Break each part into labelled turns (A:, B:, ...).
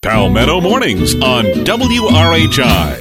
A: Palmetto Mornings on WRHI.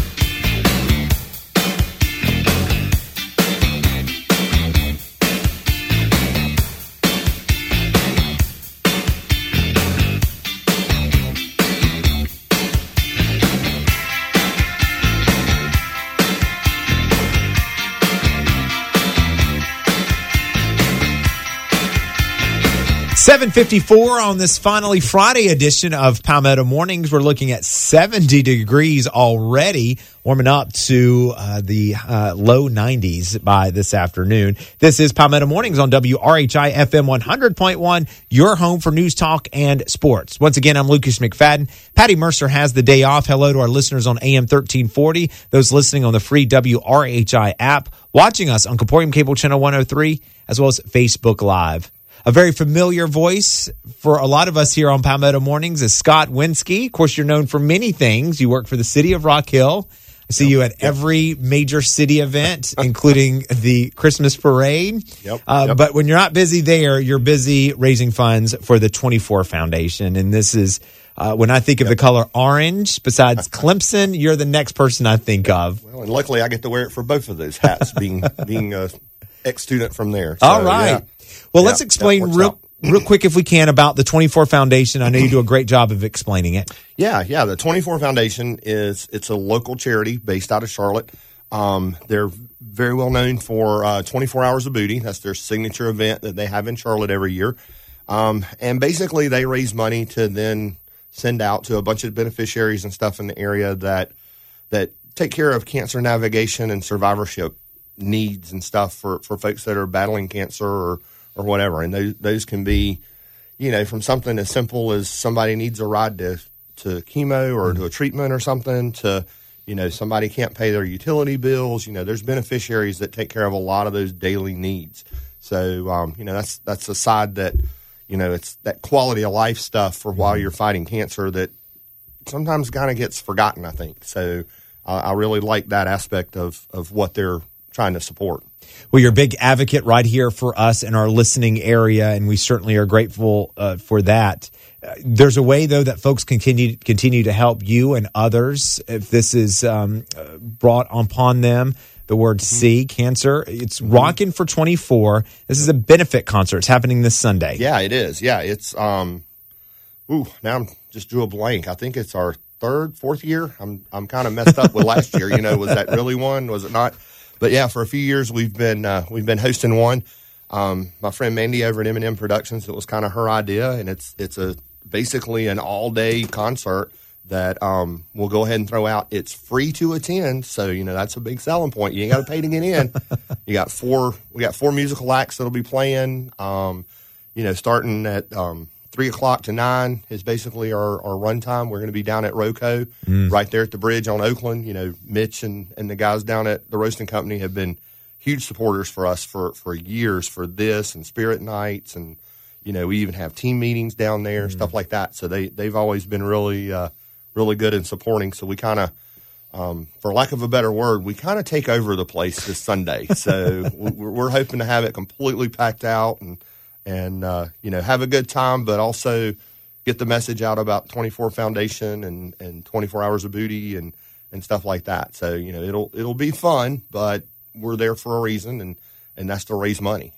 B: .54 on this finally Friday edition of Palmetto Mornings. We're looking at 70 degrees already, warming up to the low 90s by this afternoon. This is Palmetto Mornings on WRHI FM 100.1, your home for news, talk, and sports. Once again, I'm Lucas McFadden. Patty Mercer has the day off. Hello to our listeners on AM 1340, those listening on the free WRHI app, watching us on Comporium Cable Channel 103, as well as Facebook Live. A very familiar voice for a lot of us here on Palmetto Mornings is Scott Winsky. Of course, you're known for many things. You work for the city of Rock Hill. I see you at every major city event, including the Christmas parade. But when you're not busy there, you're busy raising funds for the 24 Foundation. And this is, when I think of the color orange, besides Clemson, you're the next person I think of.
C: Well, and luckily I get to wear it for both of those hats, being a ex-student from there. So,
B: all right. Yeah. Well, let's explain real quick, if we can, about the 24 Foundation. I know you do a great job of explaining it.
C: Yeah. The 24 Foundation it's a local charity based out of Charlotte. They're very well known for 24 Hours of Booty. That's their signature event that they have in Charlotte every year. And basically, they raise money to then send out to a bunch of beneficiaries and stuff in the area that take care of cancer navigation and survivorship needs and stuff for folks that are battling cancer or whatever. And those can be, from something as simple as somebody needs a ride to chemo or to a treatment or something to, somebody can't pay their utility bills. There's beneficiaries that take care of a lot of those daily needs. So, that's a side that, it's that quality of life stuff for while you're fighting cancer that sometimes kind of gets forgotten, I think. So I really like that aspect of what they're trying to support.
B: Well, you're a big advocate right here for us in our listening area, and we certainly are grateful for that. There's a way, though, that folks continue to help you and others if this is brought upon them. The word C, cancer. It's Rockin' for 24. This is a benefit concert. It's happening this Sunday.
C: Yeah, it is. Yeah, it's now I'm just drew a blank. I think it's our fourth year. I'm kind of messed up with last year. Was that really one? Was it not? But yeah, for a few years we've been hosting one. My friend Mandy over at M&M Productions, it was kind of her idea, and it's basically an all day concert that we'll go ahead and throw out. It's free to attend, so that's a big selling point. You ain't got to pay to get in. We got four musical acts that'll be playing. Starting at 3:00 to 9 is basically our run time. We're going to be down at Roco, right there at the bridge on Oakland. Mitch and the guys down at the Roasting Company have been huge supporters for us for years for this and Spirit Nights. And, we even have team meetings down there, stuff like that. So they've always been really, really good in supporting. So we kind of, for lack of a better word, we kind of take over the place this Sunday. So we're hoping to have it completely packed out and have a good time, but also get the message out about 24 Foundation and 24 Hours of Booty and stuff like that. So, it'll be fun, but we're there for a reason, and that's to raise money.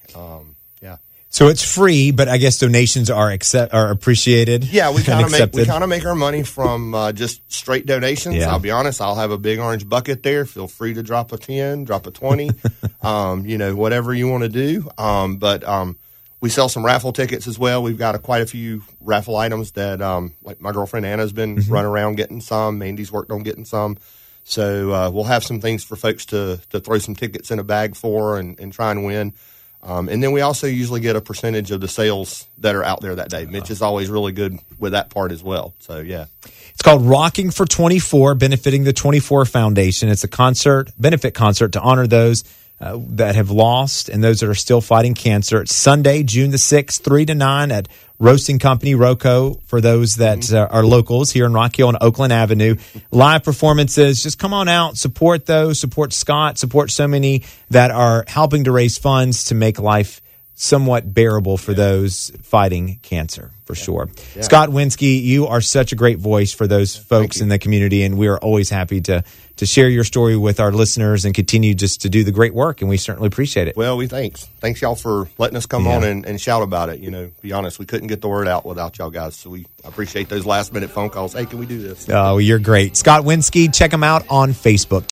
B: So it's free, but I guess donations are appreciated.
C: Yeah, we kind of make our money from just straight donations. Yeah. I'll be honest, I'll have a big orange bucket there. Feel free to drop a 10, drop a 20, whatever you want to do. But we sell some raffle tickets as well. We've got quite a few raffle items that, like my girlfriend Anna's been running around getting some. Mandy's worked on getting some. So we'll have some things for folks to throw some tickets in a bag for and try and win. And then we also usually get a percentage of the sales that are out there that day. Mitch is always really good with that part as well. So, yeah.
B: It's called Rocking for 24, benefiting the 24 Foundation. It's a benefit concert to honor those that have lost and those that are still fighting cancer. It's Sunday, June the 6th, 3 to 9 at Roasting Company, Roco, for those that are locals here in Rock Hill and Oakland Avenue. Live performances. Just come on out, support those, support Scott, support so many that are helping to raise funds to make life somewhat bearable for those fighting cancer, for sure.
C: Yeah.
B: Scott Winski, you are such a great voice for those folks in the community, and we are always happy to share your story with our listeners and continue just to do the great work, and we certainly appreciate it.
C: Well, thanks y'all for letting us come on and shout about it. You know, be honest, we couldn't get the word out without y'all guys, so we appreciate those last-minute phone calls. Hey, can we do this?
B: Oh, you're great. Scott Winski, check him out on Facebook.